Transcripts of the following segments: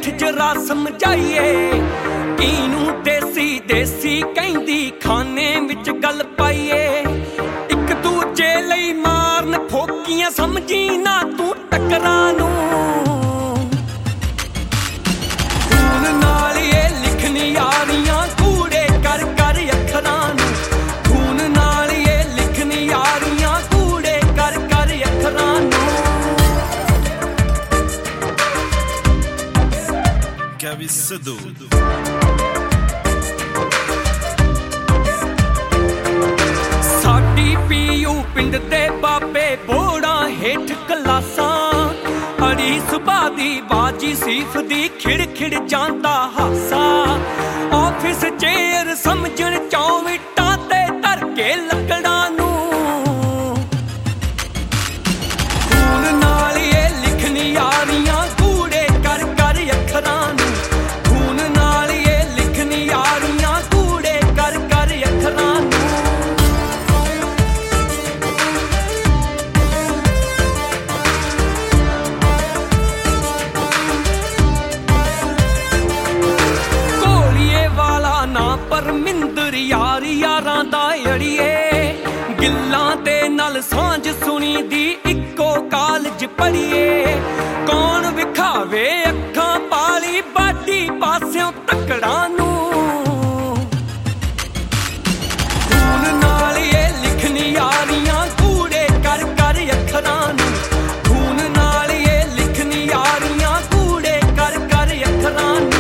हेठ जरा समझाइए इनू देसी देसी कहंदी खाने विच गल पाइए एक दूजे लई मारन फोकियां समझी ना तू टकरां नू खून नाल ये लिखनी यारियां कूड़े कर कर अखरां नू खून नाल ये लिखनी यारियां कूड़े कर कर अखरां नू Gavi Sidhu साडी पीयू पिंड दे बाबे बोड़ा हेठ कलासां अड़ी सुबह दी बाजी सीफ दी खिड़ खिड़ जांदा हासा ऑफिस चेयर समझण चौविटां ते धर के लकड़ां नू खून नाल ये लिखनी यारियां कूड़े कर कर अखरां नू खून नाल ये लिखनी यारियां कूड़े कर कर अखरां नू परमिंदर यार यारां दा अड़िए गिल्लां दे नाल सांझ सुनी दी इक्को कालज पढ़िए कौन विखावे अखां पाली बाडी पास्यों तकड़ा नू खून नाल ये लिखनी यारियां कूड़े कर कर अखरां नू खून नाल ये लिखनी यारियां कूड़े कर कर अखरां नू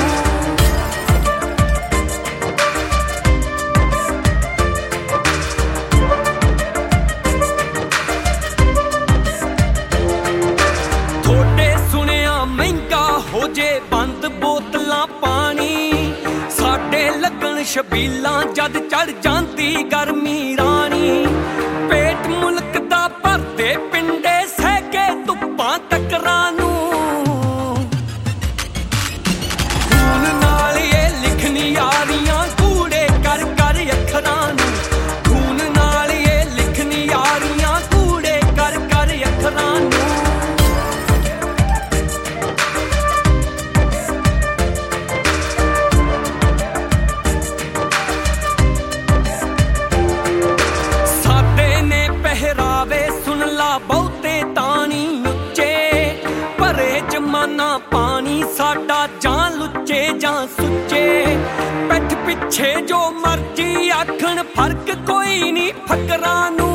हो जे बंद बोतलां पानी साडे लगन शबीलां जद चढ़ जांदी गर्मी रानी पेट मुल्क दा भरदे पिंडे सह के धुप्पां टकरां नू खून नाल ये लिखनी यारियां कूड़े कर कर अखरां नू खून नाल ये लिखनी यारियां कूड़े कर कर अखरां नू बहुते तानी उच्चे भरे जमाना पानी साडा जां लुच्चे जां सुच्चे पिठ पिछे जो मर्जी आखण फर्क कोई नहीं फकरां नू